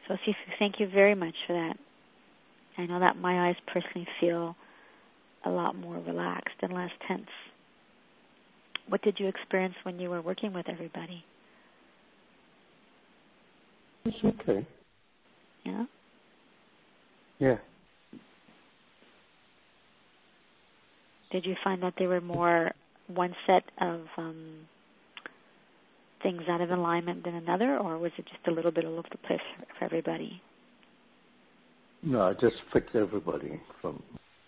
So, Sifu, thank you very much for that. I know that my eyes personally feel a lot more relaxed and less tense. What did you experience when you were working with everybody? It's okay. Yeah? Yeah. Did you find that there were more one set of things out of alignment than another, or was it just a little bit all over the place for everybody? No, I just fixed everybody from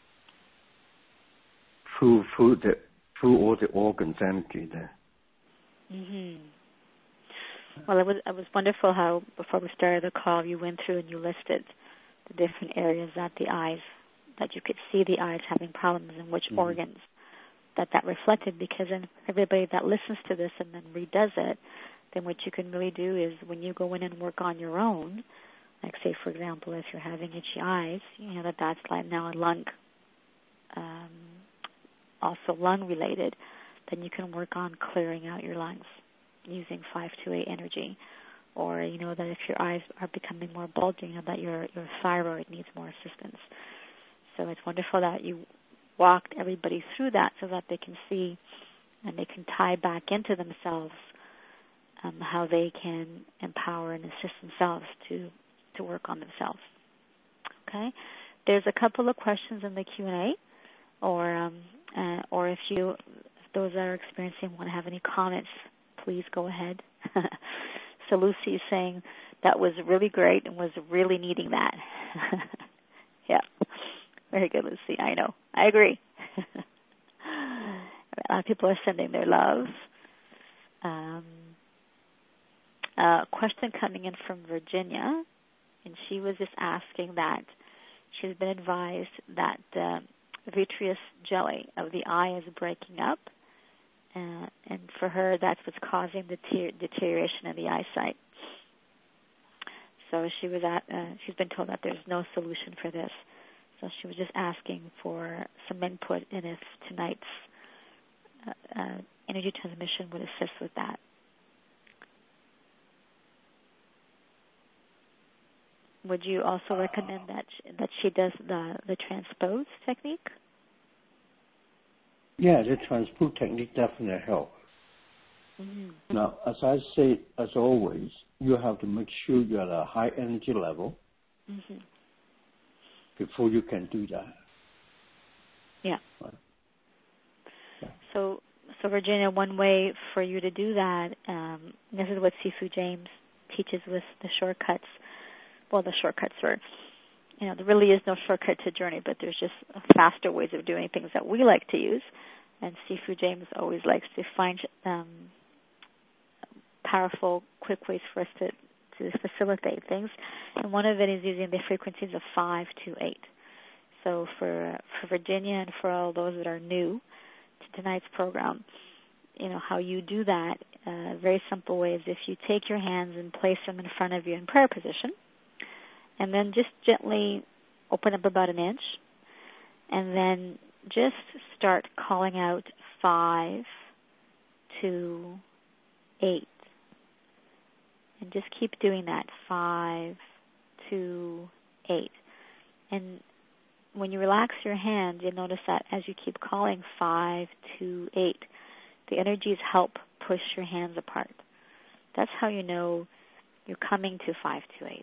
through all the organs energy there. Mm-hmm. Well, it was wonderful how before we started the call you went through and you listed the different areas that the eyes, that you could see the eyes having problems and which organs that reflected, because then everybody that listens to this and then redoes it, then what you can really do is when you go in and work on your own, like say, for example, if you're having itchy eyes, you know that's like now a lung, also lung related, then you can work on clearing out your lungs using 528 energy. Or you know that if your eyes are becoming more bulging, you know that your thyroid needs more assistance. So it's wonderful that you walked everybody through that so that they can see and they can tie back into themselves how they can empower and assist themselves to work on themselves. Okay? There's a couple of questions in the Q&A, or if those that are experiencing want to have any comments, please go ahead. So Lucy is saying that was really great and was really needing that. Yeah. Very good, Lucy. I know. I agree. A lot of people are sending their love. A question coming in from Virginia, and she was just asking that she's been advised that the vitreous jelly of the eye is breaking up, and for her that's what's causing the deterioration of the eyesight. So she's been told that there's no solution for this. So she was just asking for some input, and if tonight's energy transmission would assist with that. Would you also recommend that she does the transpose technique? Yeah, the transpose technique definitely helps. Mm-hmm. Now, as I say, as always, you have to make sure you're at a high energy level before you can do that. Yeah. Right. Yeah. So Virginia, one way for you to do that, this is what Sifu James teaches with the shortcuts. Well, the shortcuts are, there really is no shortcut to journey, but there's just faster ways of doing things that we like to use. And Sifu James always likes to find powerful, quick ways for us to facilitate things. And one of it is using the frequencies of 5 to 8. So for Virginia and for all those that are new to tonight's program, how you do that, a very simple way is if you take your hands and place them in front of you in prayer position, and then just gently open up about an inch, and then just start calling out 5 to 8. And just keep doing that, 5 to 8. And when you relax your hand, you'll notice that as you keep calling 5 to 8, the energies help push your hands apart. That's how you know you're coming to 5 to 8.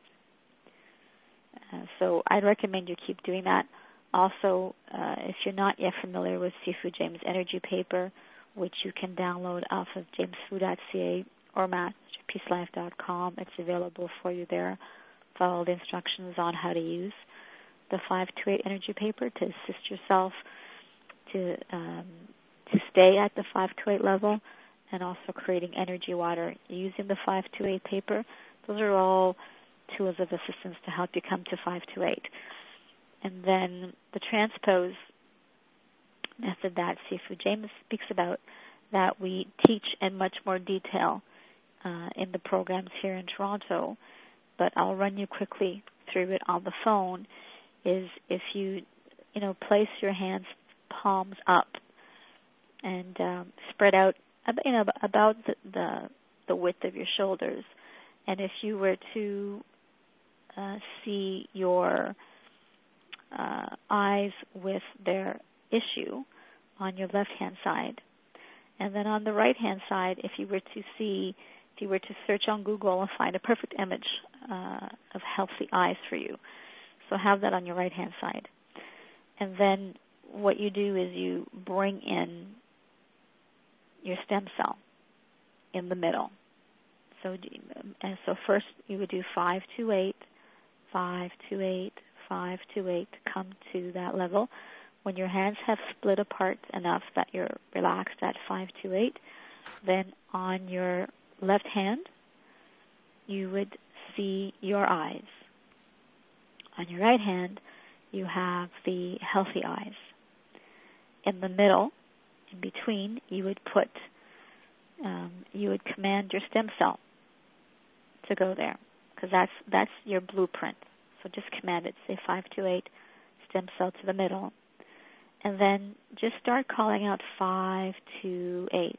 So I'd recommend you keep doing that. Also, if you're not yet familiar with Sifu James Energy Paper, which you can download off of jamesfu.ca or masterpeacelife.com, it's available for you there. Follow the instructions on how to use the 5 to 8 energy paper to assist yourself to stay at the 5 to 8 level, and also creating energy water using the 5 to 8 paper. Those are all tools of assistance to help you come to 5 to 8. And then the transpose method that Sifu James speaks about, that we teach in much more detail in the programs here in Toronto, but I'll run you quickly through it on the phone, is if you place your hands palms up and spread out about the width of your shoulders, and if you were to see your eyes with their issue on your left-hand side. And then on the right-hand side, if you were to search on Google and find a perfect image of healthy eyes for you. So have that on your right-hand side. And then what you do is you bring in your stem cell in the middle. So first you would do 528, 528, 528 to come to that level. When your hands have split apart enough that you're relaxed at 528, then on your left hand, you would see your eyes. On your right hand, you have the healthy eyes. In the middle, in between, you would command your stem cell to go there, because that's your blueprint. So just command it. Say 528, stem cell to the middle, and then just start calling out 528,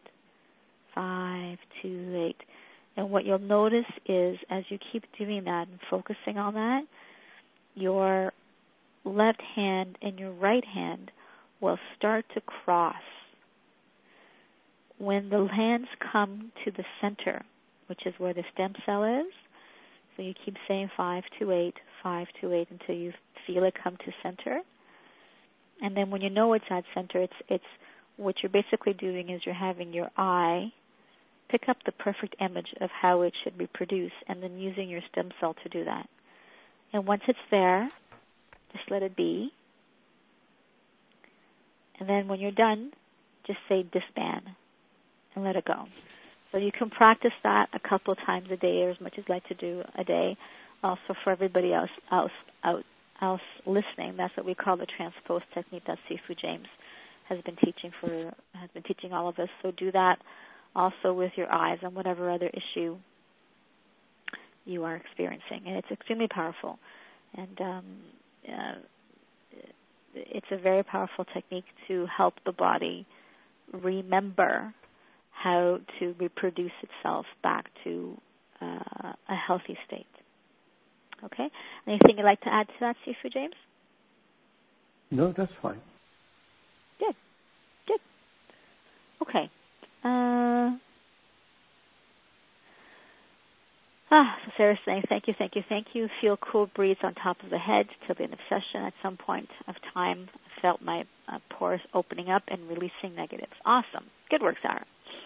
528. And what you'll notice is, as you keep doing that and focusing on that, your left hand and your right hand will start to cross. When the hands come to the center, which is where the stem cell is, so you keep saying 528, 528 until you feel it come to center. And then when you know it's at center, it's what you're basically doing is you're having your eye pick up the perfect image of how it should reproduce, and then using your stem cell to do that. And once it's there, just let it be. And then when you're done, just say disband and let it go. So you can practice that a couple of times a day, or as much as you like to do a day. Also for everybody else listening, that's what we call the transpose technique that Sifu James has been teaching all of us. So do that also with your eyes and whatever other issue you are experiencing. And it's extremely powerful. And it's a very powerful technique to help the body remember how to reproduce itself back to a healthy state. Okay? Anything you'd like to add to that, Sifu James? No, that's fine. Good. Okay. So Sarah's saying, thank you. Feel cool breeze on top of the head till the end of session. At some point of time, I felt my pores opening up and releasing negatives. Awesome. Good work, Sarah.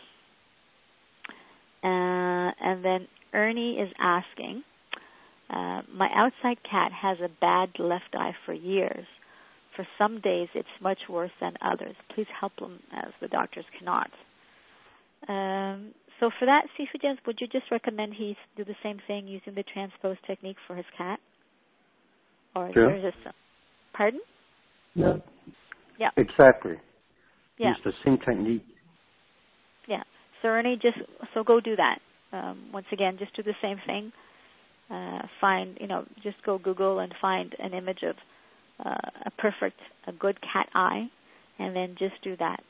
And then Ernie is asking, my outside cat has a bad left eye for years. For some days, it's much worse than others. Please help him, as the doctors cannot. So for that, Sifu James, would you just recommend he do the same thing using the transpose technique for his cat? Or sure. There's a... Pardon? Yeah. Yeah. Exactly. Yeah. Use the same technique. Yeah. So Ernie, so go do that. Once again, just do the same thing. Just go Google and find an image of a good cat eye, and then just do that.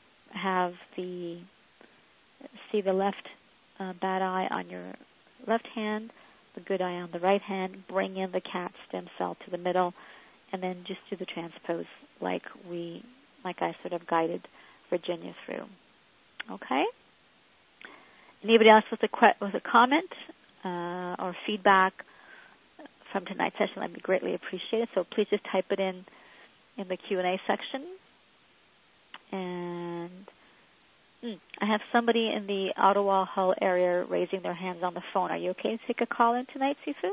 See the left bad eye on your left hand, the good eye on the right hand, bring in the cat stem cell to the middle, and then just do the transpose like I sort of guided Virginia through. Okay? Anybody else with a comment or feedback from tonight's session? That'd be greatly appreciated. So please just type it in the Q&A section. And I have somebody in the Ottawa Hull area raising their hands on the phone. Are you okay to take a call in tonight, Sifu?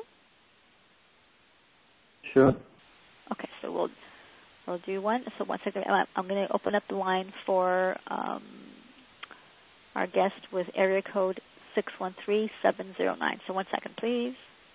Sure. Okay, so we'll do one. So one second, I'm going to open up the line for our guest with area code 613709. So one second, please.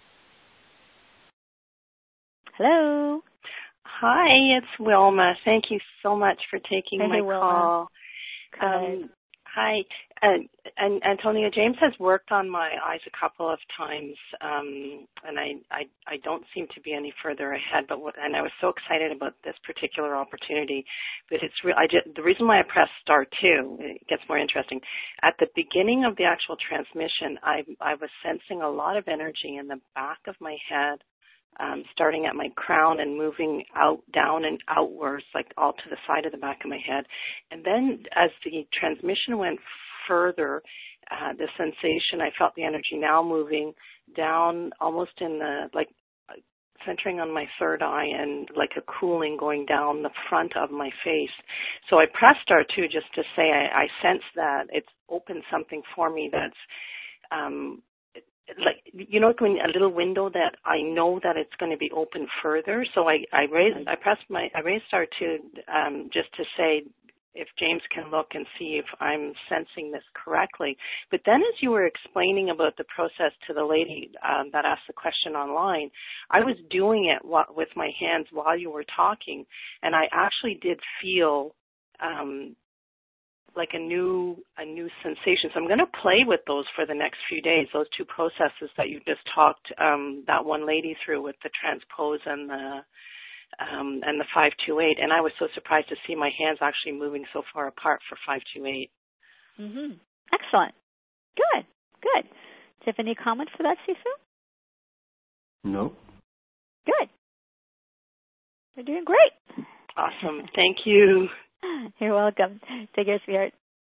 Hello. Hi, it's Wilma. Thank you so much for taking my call. Hi. Antonia, James has worked on my eyes a couple of times, and I don't seem to be any further ahead. And I was so excited about this particular opportunity. But the reason why I pressed star 2, it gets more interesting. At the beginning of the actual transmission, I was sensing a lot of energy in the back of my head, starting at my crown and moving out, down and outwards, like all to the side of the back of my head. And then as the transmission went further, the sensation, I felt the energy now moving down almost in the, like, centering on my third eye and like a cooling going down the front of my face. So I pressed R2 just to say I sense that it's opened something for me that's like, you know, a little window that I know that it's going to be open further. So I raised R2 just to say if James can look and see if I'm sensing this correctly. But then as you were explaining about the process to the lady that asked the question online, I was doing it with my hands while you were talking, and I actually did feel like a new sensation. So I'm going to play with those for the next few days, those two processes that you just talked that one lady through with the transpose and the 528. And I was so surprised to see my hands actually moving so far apart for 528. Mm-hmm. Excellent. Good. Good. Do you have any comments for that, Sifu? No. Good. You're doing great. Awesome. Thank you. You're welcome. Take care, sweetheart.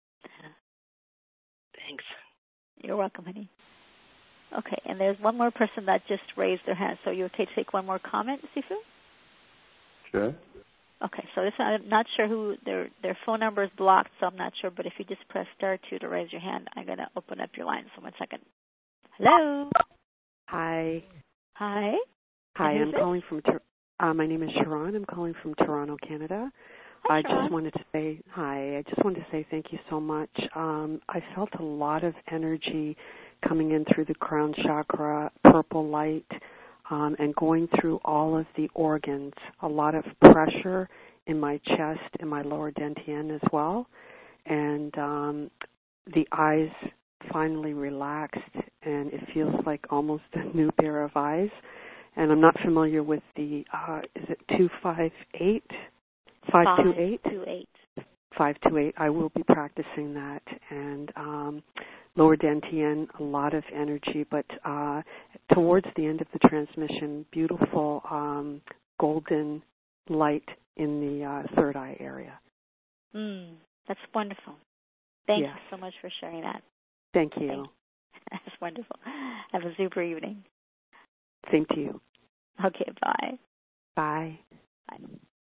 Thanks. You're welcome, honey. Okay, and there's one more person that just raised their hand. So you okay to take one more comment, Sifu? Sure. Okay, so this, I'm not sure who, their phone number is blocked, so I'm not sure, but if you just press *2 to raise your hand, I'm going to open up your line. So 1 second. Hello? Hi. Hi. Hi, I'm calling from, my name is Sharon. I'm calling from Toronto, Canada. Hi, I just wanted to say, hi, I just wanted to say thank you so much. I felt a lot of energy coming in through the crown chakra, purple light, and going through all of the organs, a lot of pressure in my chest and my lower dantian as well. And the eyes finally relaxed, and it feels like almost a new pair of eyes. And I'm not familiar with the, is it 258? 528? 528. I will be practicing that. And lower dantian, a lot of energy, but towards the end of the transmission, beautiful golden light in the third eye area. That's wonderful. Thank you so much for sharing that. Thank you. That's wonderful. Have a super evening. Same to you. Okay, bye. Bye. Bye.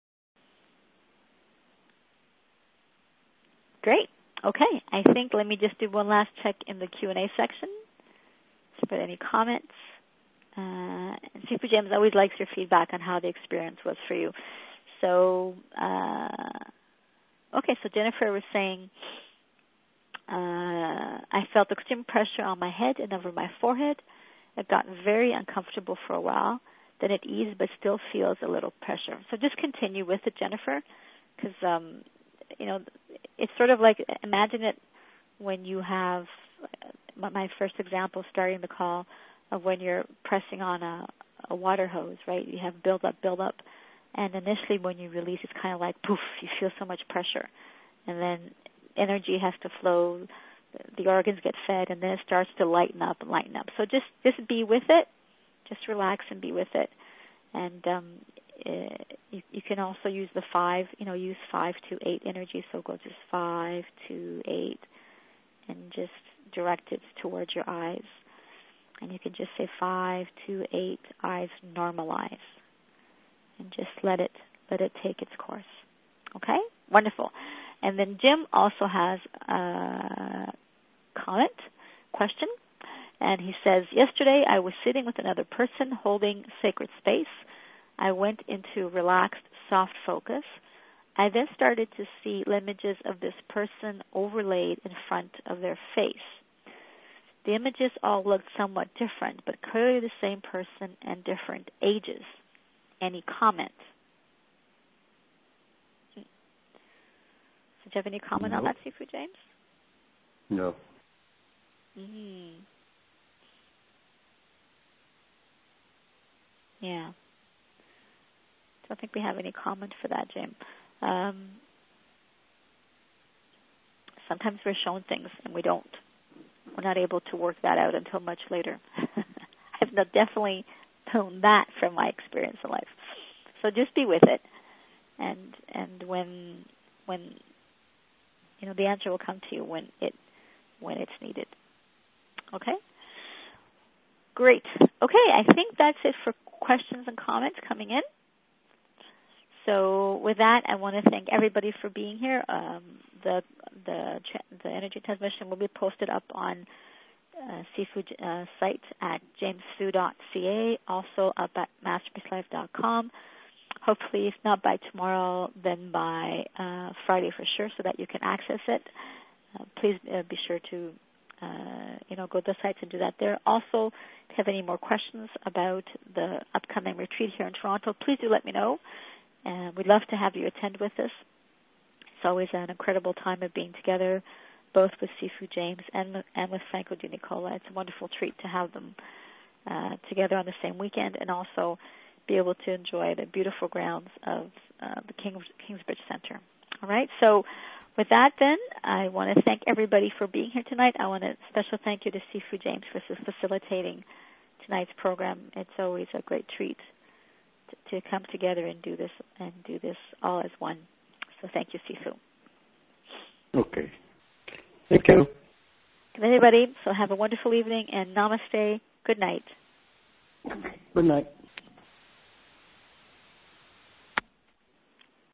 Great. Okay, I think let me just do one last check in the Q&A section. See if there are any comments. And Super James always likes your feedback on how the experience was for you. So, okay, so Jennifer was saying, I felt extreme pressure on my head and over my forehead. It got very uncomfortable for a while. Then it eased, but still feels a little pressure. So just continue with it, Jennifer, because, you know, it's sort of like, imagine it when you have, my first example starting the call of when you're pressing on a water hose, right? You have build up, and initially when you release, it's kind of like poof, you feel so much pressure. And then energy has to flow, the organs get fed, and then it starts to lighten up. So just be with it. Just relax and be with it. And you can also use the 5, use 5 to 8 energy. So go just 5 to 8 and just direct it towards your eyes. And you can just say 5 to 8, eyes normalize. And just let it take its course. Okay? Wonderful. And then Jim also has a question. And he says, yesterday I was sitting with another person holding sacred space. I went into relaxed, soft focus. I then started to see images of this person overlaid in front of their face. The images all looked somewhat different, but clearly the same person and different ages. Any comment? So do you have any comment on that, Sifu James? No. Mm-hmm. Yeah. Don't think we have any comment for that, Jim. Sometimes we're shown things and we don't. We're not able to work that out until much later. I've definitely known that from my experience in life. So just be with it, and when the answer will come to you when it's needed. Okay? Great. Okay, I think that's it for questions and comments coming in. So with that, I want to thank everybody for being here. The energy transmission will be posted up on Sifu site at jamesfu.ca, also up at masterpeacelife.com. Hopefully, if not by tomorrow, then by Friday for sure, so that you can access it. Please be sure to go to the sites and do that there. Also, if you have any more questions about the upcoming retreat here in Toronto, please do let me know. We'd love to have you attend with us. It's always an incredible time of being together, both with Sifu James and with Franco Di Nicola. It's a wonderful treat to have them together on the same weekend, and also be able to enjoy the beautiful grounds of the Kingsbridge Center. All right, so with that, then, I want to thank everybody for being here tonight. I want a special thank you to Sifu James for facilitating tonight's program. It's always a great treat to come together and do this all as one. So thank you, Sifu. Okay. Thank you. Everybody, so have a wonderful evening, and namaste. Good night. Good night.